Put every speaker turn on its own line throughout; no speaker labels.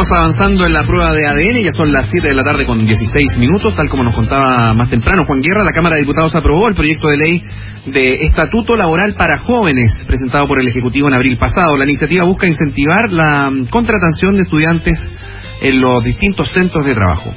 Seguimos avanzando en la prueba de ADN, ya son las 7 de la tarde con 16 minutos, tal como nos contaba más temprano Juan Guerra. La Cámara de Diputados aprobó el proyecto de ley de Estatuto Laboral para Jóvenes, presentado por el Ejecutivo en abril pasado. La iniciativa busca incentivar la contratación de estudiantes en los distintos centros de trabajo.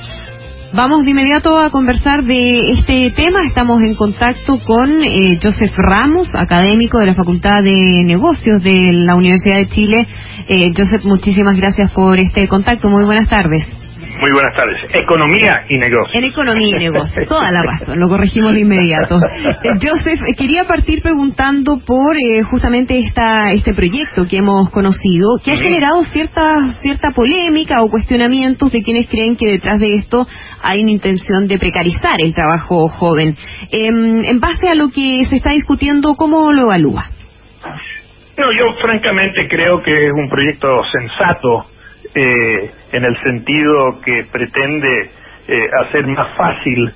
Vamos de inmediato a conversar de este tema. Estamos en contacto con Joseph Ramos, académico de la Facultad de Negocios de la Universidad de Chile. Joseph, muchísimas gracias por este contacto. Muy buenas tardes.
Muy buenas tardes. Economía y negocios.
En economía y negocios, toda la razón, lo corregimos de inmediato. Joseph, quería partir preguntando por justamente este proyecto que hemos conocido, que ha generado cierta polémica o cuestionamientos de quienes creen que detrás de esto hay una intención de precarizar el trabajo joven. En base a lo que se está discutiendo, ¿cómo lo evalúa?
No, yo francamente creo que es un proyecto sensato, en el sentido que pretende hacer más fácil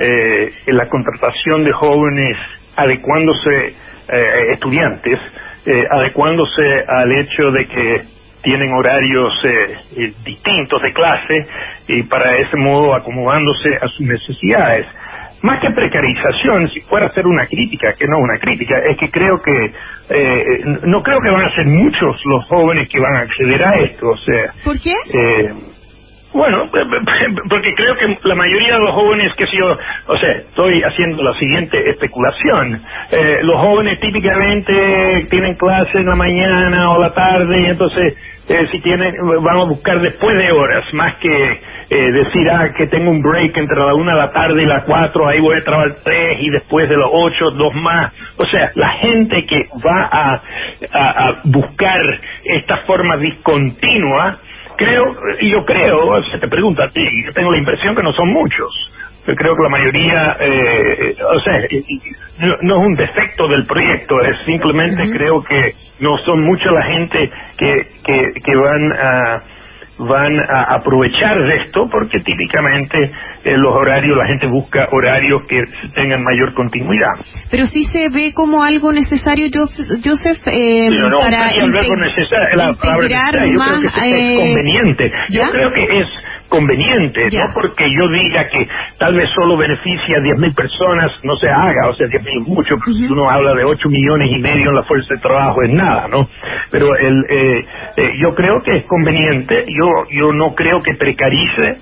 la contratación de jóvenes, adecuándose estudiantes, adecuándose al hecho de que tienen horarios distintos de clase y para ese modo acomodándose a sus necesidades. Más que precarización, si fuera a hacer una crítica, que no una crítica, es que creo que no creo que van a ser muchos los jóvenes que van a acceder a esto. O sea,
¿por qué?
Bueno, porque creo que la mayoría de los jóvenes, estoy haciendo la siguiente especulación. Los jóvenes típicamente tienen clase en la mañana o la tarde, y entonces van a buscar después de horas, más que decir, que tengo un break entre la 1 de la tarde y las 4, ahí voy a trabajar 3 y después de las 8, 2 más. O sea, la gente que va a buscar esta forma discontinua, yo creo, se te pregunta a ti, yo tengo la impresión que no son muchos. Yo creo que la mayoría, no es un defecto del proyecto, es simplemente creo que no son mucha la gente que van a aprovechar de esto, porque típicamente los horarios, la gente busca horarios que tengan mayor continuidad.
Pero sí se ve como algo necesario, Joseph, para integrar más...
Yo creo que es conveniente.
¿Ya?
Yo creo que es conveniente,
¿Ya?
no porque yo diga que tal vez solo beneficia a 10.000 personas, no se haga, 10.000 mucho, pues si uno habla de 8,5 millones en la fuerza de trabajo es nada, ¿no? Pero yo creo que es conveniente, yo no creo que precarice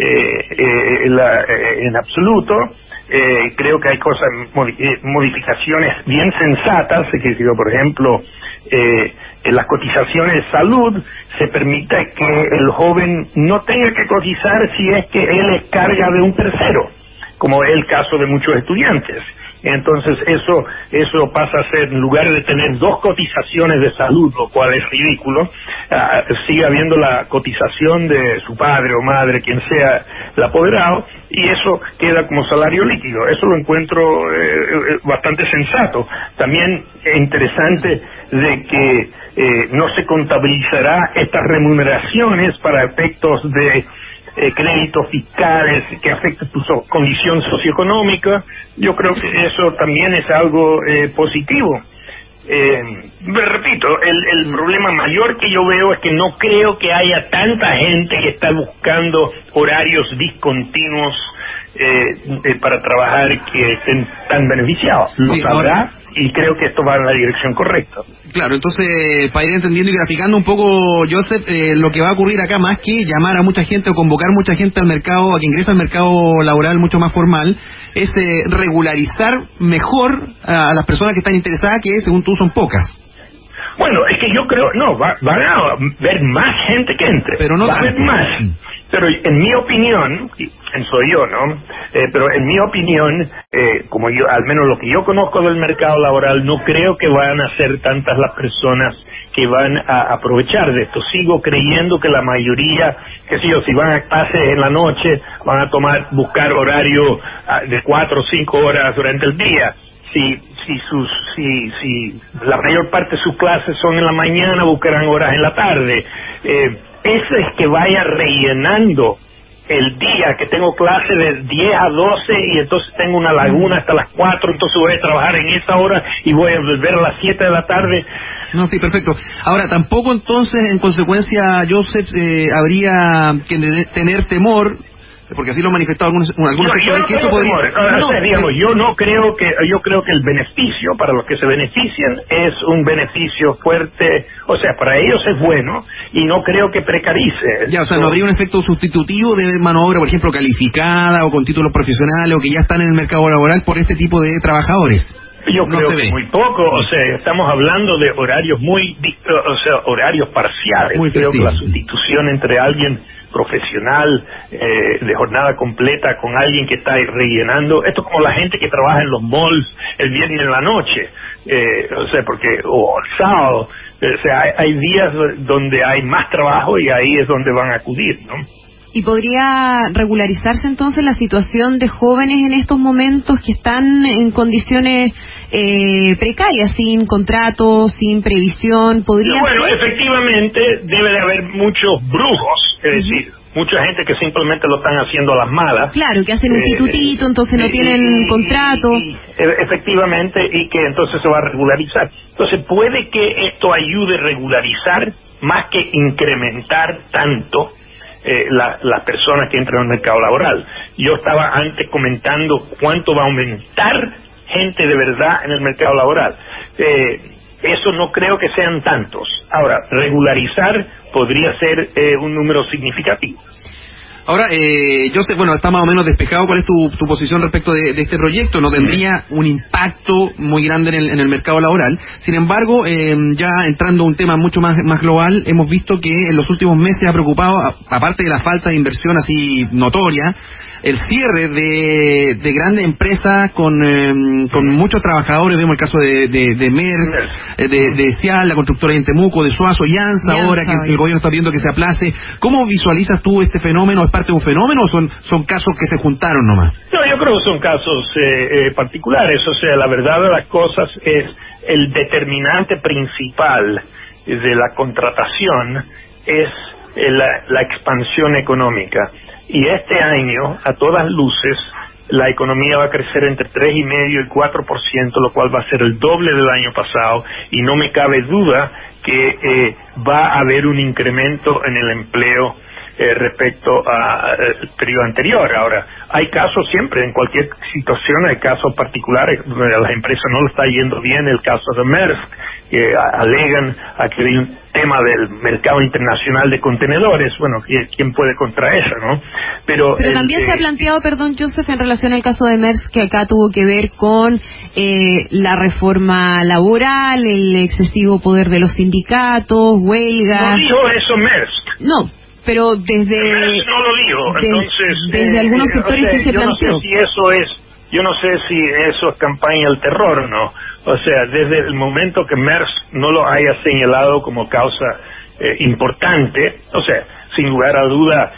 en absoluto. Creo que hay modificaciones bien sensatas, que por ejemplo, en las cotizaciones de salud se permite que el joven no tenga que cotizar si es que él es carga de un tercero, como es el caso de muchos estudiantes. Entonces eso pasa a ser, en lugar de tener 2 cotizaciones de salud, lo cual es ridículo, sigue habiendo la cotización de su padre o madre, quien sea el apoderado, y eso queda como salario líquido. Eso lo encuentro bastante sensato. También es interesante de que no se contabilizará estas remuneraciones para efectos de créditos fiscales que afectan tu condición socioeconómica. Yo creo que eso también es algo positivo. Repito, el problema mayor que yo veo es que no creo que haya tanta gente que está buscando horarios discontinuos para trabajar que estén tan beneficiados. Lo sabrá, y creo que esto va en la dirección correcta.
Claro, entonces, para ir entendiendo y graficando un poco, Joseph, lo que va a ocurrir acá, más que llamar a mucha gente o convocar mucha gente al mercado, a que ingrese al mercado laboral mucho más formal, es regularizar mejor a las personas que están interesadas, que según tú son pocas.
Bueno, es que yo creo, van a ver más gente que entre,
pero no
va a haber más. Pero en mi opinión, pienso yo, ¿no? Pero en mi opinión, como yo, al menos lo que yo conozco del mercado laboral, no creo que van a ser tantas las personas que van a aprovechar de esto. Sigo creyendo que la mayoría, si van a clases en la noche, van a buscar horario de 4 o 5 horas durante el día. Si la mayor parte de sus clases son en la mañana, buscarán horas en la tarde. Ese es que vaya rellenando el día que tengo clase de 10 a 12 y entonces tengo una laguna hasta las 4, entonces voy a trabajar en esa hora y voy a volver a las 7 de la tarde.
No, sí, perfecto. Ahora, tampoco entonces, en consecuencia, Joseph, habría que tener temor, porque así lo han manifestado algunos sectores, que esto podría...
Yo creo que el beneficio para los que se benefician es un beneficio fuerte, o sea, para ellos es bueno y no creo que precarice.
Ya, o sea, no habría un efecto sustitutivo de mano de obra, por ejemplo, calificada o con títulos profesionales o que ya están en el mercado laboral por este tipo de trabajadores.
Yo creo que muy poco, o sea, estamos hablando de horarios horarios parciales.
Muy
creo que la sustitución entre alguien profesional de jornada completa con alguien que está rellenando, esto es como la gente que trabaja en los malls el viernes en la noche, o el sábado, o sea, hay días donde hay más trabajo y ahí es donde van a acudir, ¿no?
¿Y podría regularizarse entonces la situación de jóvenes en estos momentos que están en condiciones precarias, sin contrato, sin previsión?
Bueno, efectivamente debe de haber muchos brujos, es decir, mucha gente que simplemente lo están haciendo a las malas.
Claro, que hacen un titutito, entonces no tienen contrato.
Efectivamente, y que entonces se va a regularizar. Entonces puede que esto ayude a regularizar más que incrementar tanto las personas que entran al mercado laboral. Yo estaba antes comentando cuánto va a aumentar gente de verdad en el mercado laboral. Eso no creo que sean tantos. Ahora, regularizar podría ser un número significativo.
Ahora, yo sé, bueno, está más o menos despejado cuál es tu posición respecto de este proyecto. No tendría un impacto muy grande en el mercado laboral. Sin embargo, ya entrando a un tema mucho más global, hemos visto que en los últimos meses ha preocupado, aparte de la falta de inversión así notoria, el cierre de grandes empresas con muchos trabajadores. Vemos el caso de Maersk, de Cial, la constructora en Temuco, de Suazo y ANSA, ahora que el gobierno está pidiendo que se aplace. ¿Cómo visualizas tú este fenómeno? ¿Es parte de un fenómeno o son casos que se juntaron nomás?
No, yo creo que son casos particulares. O sea, la verdad de las cosas es el determinante principal de la contratación es la expansión económica. Y este año, a todas luces, la economía va a crecer entre 3,5% y 4%, lo cual va a ser el doble del año pasado, y no me cabe duda que va a haber un incremento en el empleo respecto al periodo anterior. Ahora, hay casos siempre, en cualquier situación hay casos particulares donde a las empresas no le está yendo bien. El caso de Maersk, que alegan a que hay un tema del mercado internacional de contenedores. Bueno, ¿quién puede contra eso, no? Pero
también se ha planteado, perdón, Joseph, en relación al caso de Maersk, que acá tuvo que ver con la reforma laboral, el excesivo poder de los sindicatos, huelgas.
No dijo eso Maersk.
No, pero desde...
no lo digo, entonces...
Desde algunos sectores que se planteó.
Yo no sé si eso es campaña del terror o no. O sea, desde el momento que Maersk no lo haya señalado como causa importante, o sea, sin lugar a duda,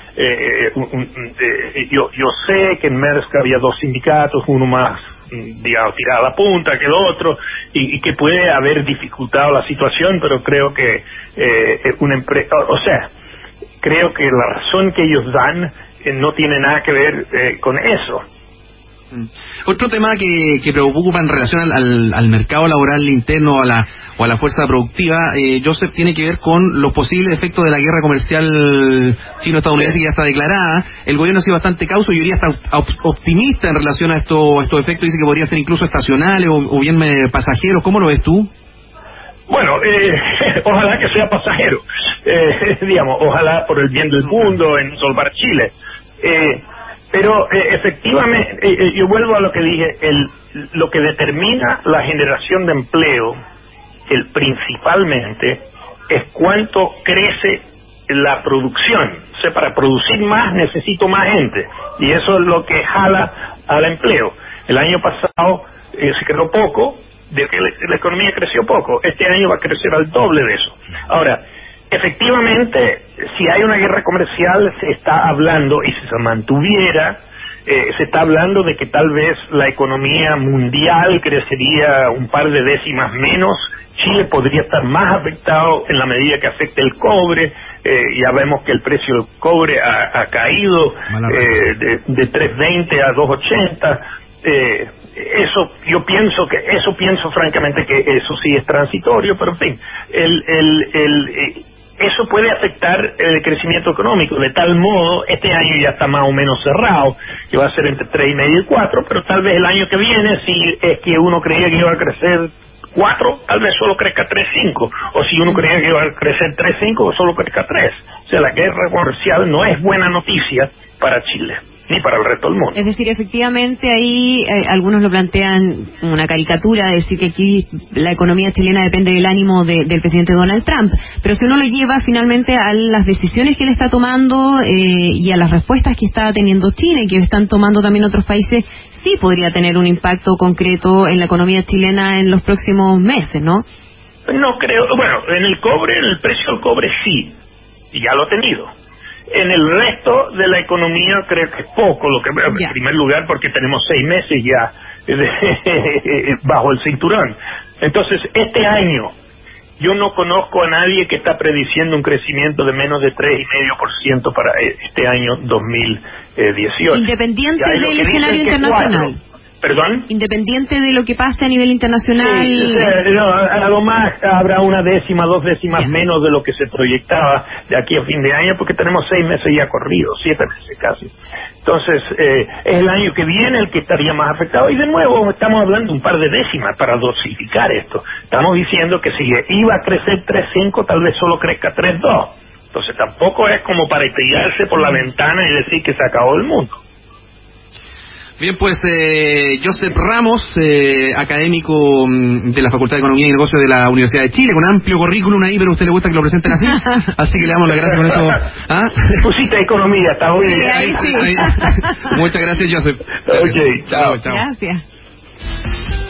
yo sé que en Maersk había dos sindicatos, uno más, digamos, tirado a la punta que el otro, y que puede haber dificultado la situación, pero creo que una empresa, o sea, creo que la razón que ellos dan no tiene nada que ver con eso.
Otro tema que preocupa en relación al mercado laboral interno o a la fuerza productiva, Joseph, tiene que ver con los posibles efectos de la guerra comercial chino-estadounidense que ya está declarada. El gobierno ha sido bastante cauto y hoy día está optimista en relación a estos efectos. Dice que podrían ser incluso estacionales o bien pasajeros. ¿Cómo lo ves tú?
Bueno, ojalá que sea pasajero, digamos, ojalá por el bien del mundo, en salvar Chile. Pero efectivamente, yo vuelvo a lo que dije, lo que determina la generación de empleo, principalmente, es cuánto crece la producción. O sea, para producir más necesito más gente, y eso es lo que jala al empleo. El año pasado se creó poco, de que la economía creció poco. Este año va a crecer al doble de eso. Ahora, efectivamente, si hay una guerra comercial, se está hablando, y si se mantuviera, se está hablando de que tal vez la economía mundial crecería un par de décimas menos. Chile podría estar más afectado en la medida que afecte el cobre. Ya vemos que el precio del cobre ha caído de 3.20 a 2.80. Yo pienso francamente que eso sí es transitorio, pero en fin, eso puede afectar el crecimiento económico. De tal modo, este año ya está más o menos cerrado, que va a ser entre 3,5 y 4, pero tal vez el año que viene, si es que uno creía que iba a crecer 4, tal vez solo crezca 3,5, o si uno creía que iba a crecer 3,5, solo crezca 3. O sea, la guerra comercial no es buena noticia para Chile, ni para el resto del mundo.
Es decir, efectivamente ahí algunos lo plantean como una caricatura, decir que aquí la economía chilena depende del ánimo del presidente Donald Trump, pero si uno lo lleva finalmente a las decisiones que él está tomando y a las respuestas que está teniendo China y que están tomando también otros países, sí podría tener un impacto concreto en la economía chilena en los próximos meses, ¿no?
No creo. Bueno, en el cobre, en el precio del cobre sí, y ya lo ha tenido. En el resto de la economía creo que es poco, en primer lugar porque tenemos 6 meses ya bajo el cinturón. Entonces, este año yo no conozco a nadie que está prediciendo un crecimiento de menos de 3,5% para este año 2018.
Independiente del escenario internacional.
¿Perdón?
Independiente de lo que pase a nivel internacional.
Sí, a lo más habrá 1 décima, 2 décimas menos de lo que se proyectaba de aquí a fin de año, porque tenemos 6 meses ya corridos, 7 meses casi. Entonces, es el año que viene el que estaría más afectado. Y de nuevo, estamos hablando de un par de décimas para dosificar esto. Estamos diciendo que si iba a crecer 3,5, tal vez solo crezca 3,2. Entonces, tampoco es como para tirarse por la ventana y decir que se acabó el mundo.
Bien, pues Joseph Ramos, académico de la Facultad de Economía y Negocios de la Universidad de Chile, con amplio currículum ahí, pero a usted le gusta que lo presenten así, así que le damos las gracias con eso. ¿Ah?
Pusiste economía, está muy bien.
Ahí.
Muchas gracias, Joseph.
Ok, chao.
Gracias.